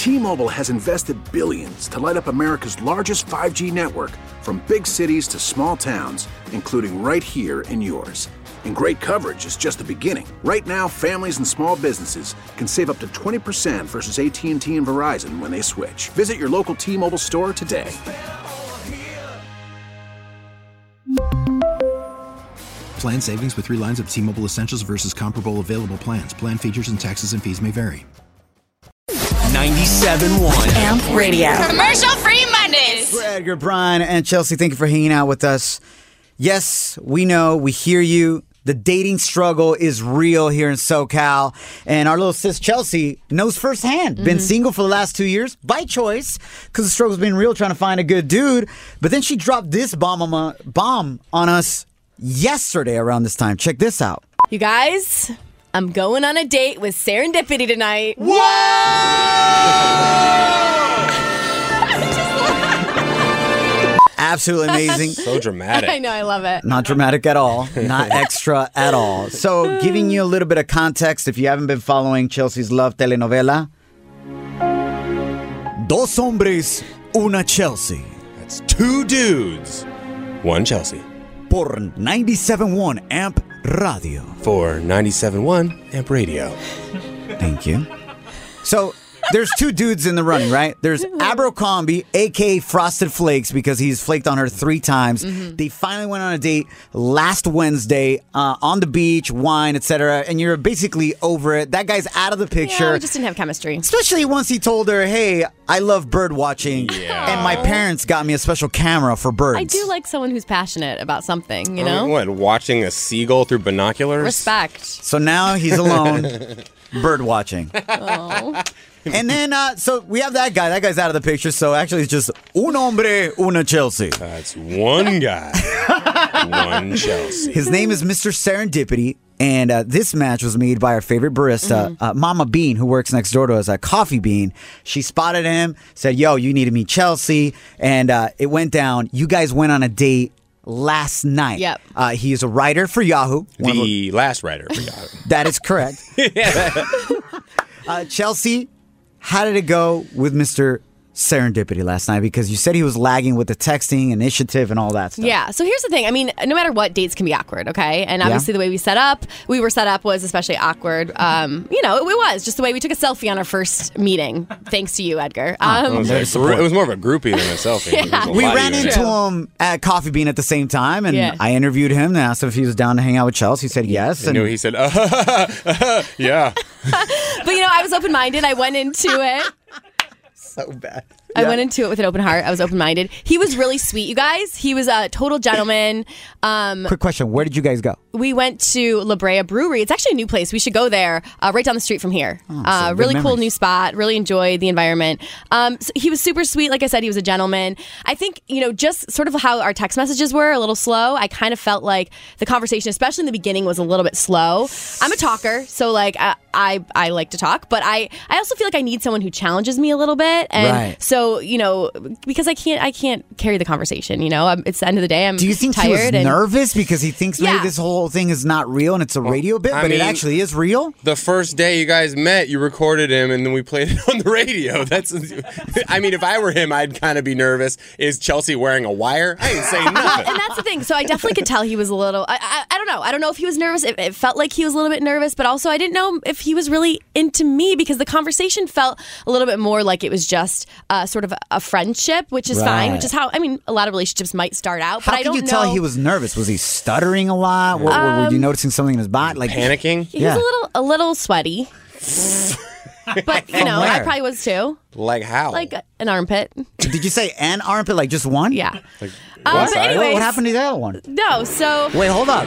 T-Mobile has invested billions to light up America's largest 5G network, from big cities to small towns, including right here in yours. And great coverage is just the beginning. Right now, families and small businesses can save up to 20% versus AT&T and Verizon when they switch. Visit your local T-Mobile store today. Plan savings with 3 lines of T-Mobile Essentials versus comparable available plans. Plan features and taxes and fees may vary. 97.1 AMP Radio. Commercial-free Mondays. We're Edgar, Brian, and Chelsea. Thank you for hanging out with us. Yes, we know, we hear you. The dating struggle is real here in SoCal. And our little sis Chelsea knows firsthand. Been single for the last 2 years by choice because the struggle's been real trying to find a good dude. But then she dropped this bomb on us yesterday around this time. Check this out. You guys, I'm going on a date with Serendipity tonight. Whoa! Absolutely amazing. So dramatic. I know, I love it. Not dramatic at all. Not extra at all. So, giving you a little bit of context, if you haven't been following Chelsea's Love telenovela, Dos hombres, una Chelsea. That's 2 dudes, 1 Chelsea. Por 97.1 AMP Radio. For 97.1 AMP Radio. Thank you. So, there's 2 dudes in the running, right? There's Abercrombie, a.k.a. Frosted Flakes, because he's flaked on her 3 times. They finally went on a date last Wednesday on the beach, wine, etc. And you're basically over it. That guy's out of the picture. Yeah, we just didn't have chemistry. Especially once he told her, hey, I love bird watching, and my parents got me a special camera for birds. I do like someone who's passionate about something, you know? What, watching a seagull through binoculars? Respect. So now he's alone, bird watching. Oh. And then, so we have that guy. That guy's out of the picture. So actually, it's just un hombre, una Chelsea. That's 1 guy, 1 Chelsea. His name is Mr. Serendipity. And this match was made by our favorite barista, Mama Bean, who works next door to us at Coffee Bean. She spotted him, said, yo, you need to meet Chelsea. And it went down. You guys went on a date last night. Yep. He is a writer for Yahoo. The last writer for Yahoo. That is correct. Chelsea, how did it go with Mr. Serendipity last night? Because you said he was lagging with the texting, initiative, and all that stuff. Yeah, so here's the thing. I mean, no matter what, dates can be awkward, okay? And obviously the way we were set up was especially awkward. You know, it was just the way we took a selfie on our first meeting. Thanks to you, Edgar. It was more of a groupie than a selfie. Yeah. We ran into him at Coffee Bean at the same time, and I interviewed him and asked if he was down to hang out with Chelsea. He said yes. And he said, yeah. But, you know, I was open-minded. I went into it. So bad. I went into it with an open heart. I was open-minded. He was really sweet, you guys. He was a total gentleman. Quick question. Where did you guys go? We went to La Brea Brewery. It's actually a new place. We should go there right down the street from here. Really cool new spot. Really enjoyed the environment. So he was super sweet. Like I said, he was a gentleman. I think, you know, just sort of how our text messages were, a little slow. I kind of felt like the conversation, especially in the beginning, was a little bit slow. I'm a talker, so like I like to talk, but I also feel like I need someone who challenges me a little bit. And so, you know, because I can't carry the conversation, you know, it's the end of the day. Do you think tired he was nervous because he thinks maybe this whole thing is not real and it's a radio bit, but it actually is real? The first day you guys met, you recorded him and then we played it on the radio. I mean, if I were him, I'd kind of be nervous. Is Chelsea wearing a wire? I ain't saying nothing. And that's the thing. So I definitely could tell he was a little, I don't know. I don't know if he was nervous. It felt like he was a little bit nervous, but also I didn't know if he was really into me because the conversation felt a little bit more like it was just sort of a friendship, which is fine, which is how, I mean, a lot of relationships might start out, but I don't know. How could you tell he was nervous? Was he stuttering a lot? Were you noticing something in his body? Like panicking? He was a little sweaty. But, you know, I probably was too. Like how? Like an armpit. Did you say an armpit? Like just one? Yeah. Like, but anyways, what happened to the other one? No, so... Wait, hold up.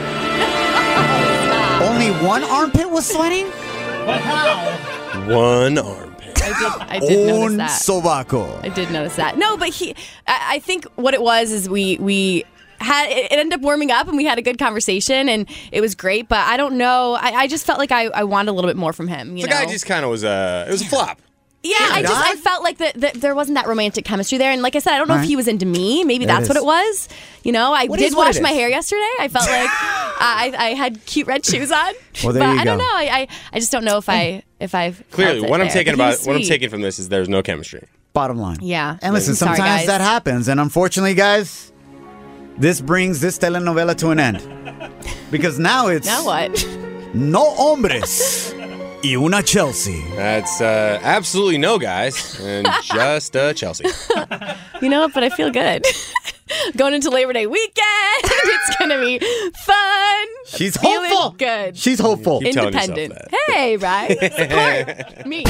Only one armpit was sweating? But how? One armpit. I did notice that. Sobaco. I did notice that. No, but I think what it was is we had it ended up warming up and we had a good conversation and it was great. But I don't know. I just felt like I wanted a little bit more from him. The guy just kind of was it was a flop. Yeah, I felt like that there wasn't that romantic chemistry there. And like I said, I don't know if he was into me. Maybe that's what it was. You know, I did wash my hair yesterday. I felt like I had cute red shoes on. Well, there but you I go. don't know. I just don't know if I if I've Clearly, felt it what I'm there. taking But he about was what I'm sweet. taking from this is there's no chemistry. Bottom line. Yeah. And listen, I'm sorry, sometimes guys. that happens. And unfortunately, guys, this brings this telenovela to an end. Because now it's Now what? no hombres y una Chelsea. That's absolutely no guys, and just Chelsea. You know what? But I feel good. Going into Labor Day weekend. It's going to be fun. She's Feeling hopeful. good. She's hopeful. Keep telling yourself Independent. that. Hey, right? Support me.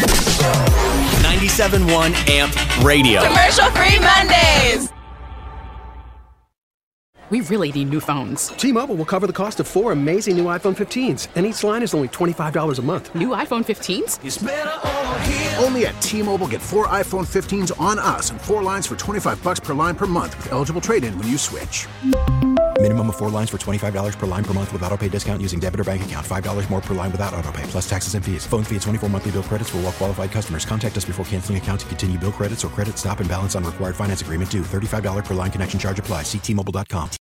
97.1 AMP Radio. Commercial-free Mondays. We really need new phones. T-Mobile will cover the cost of 4 amazing new iPhone 15s, and each line is only $25 a month. New iPhone 15s? Only at T-Mobile, get 4 iPhone 15s on us and 4 lines for $25 per line per month with eligible trade-in when you switch. Minimum of 4 lines for $25 per line per month with autopay discount using debit or bank account. $5 more per line without autopay, plus taxes and fees. Phone fee at 24 monthly bill credits for well-qualified customers. Contact us before canceling account to continue bill credits or credit stop and balance on required finance agreement due. $35 per line connection charge applies. See T-Mobile.com.